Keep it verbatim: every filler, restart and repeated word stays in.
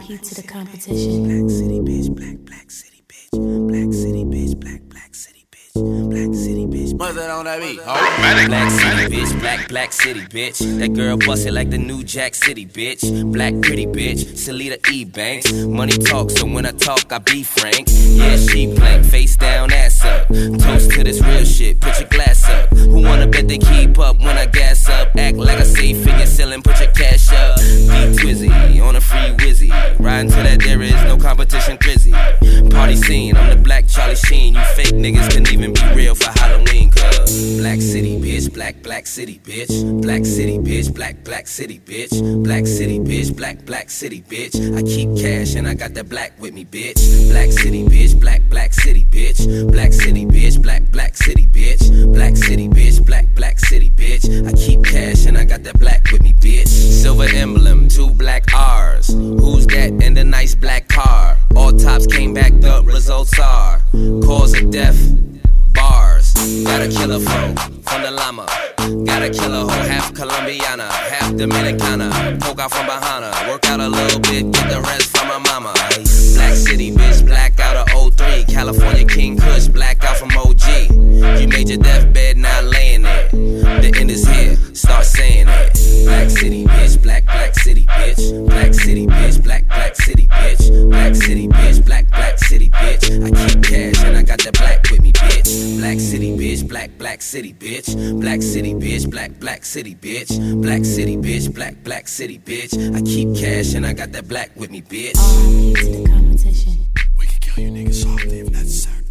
P to the competition. Black city bitch, black, black city bitch. Black city bitch, black, black city bitch. Black city bitch. What's that on that beat? Black city bitch, black, black city bitch. That girl busted like the new Jack City bitch. Black pretty bitch, Salita E. Banks. Money talk, so when I talk, I be frank. Yeah, she plank, face down, ass up. Toast to this real shit, put your glass up. Who wanna bet they keep up when I gas up? Act like I say figure selling, put your cash up. Be Twizzy, on a free Wizzy. Riding to that there is no competition, Drizzy. Party scene, I'm the black Charlie Sheen. You fake niggas couldn't even be real for Halloween, cuz. Black city bitch, black, black city bitch. Black city bitch, black, black city bitch. Black city bitch, black, black city bitch. I keep cash and I got that black with me, bitch. Black city bitch, black, black city bitch. Black city bitch, black, black city bitch. Black city bitch, black, black city bitch. I keep cash and I got that black with me, bitch. Silver emblem, two black R's. Who's that in the nice black car? All tops came back, the results are cause of death, bars. Got a killer flow from the llama. Got a killer hoe, half Colombiana, half Dominicana. Poke out from behind her, work out a little bit, get the rest from my mama. Black city bitch, black out of oh three. California King Kush, black out from O G. You made your deathbed, now laying there. The end is here, start saying it. Black city bitch, black, black city bitch. Black city bitch, black, black city bitch. Black city bitch, black, black city bitch. I keep cash and I got that black with me, bitch. Black city bitch, black, black city bitch. Black city bitch, black, black city bitch. Black city bitch, black, black city bitch. I keep cash and I got that black with me, bitch. R I P to the competition. We can kill you niggas softly if necessary.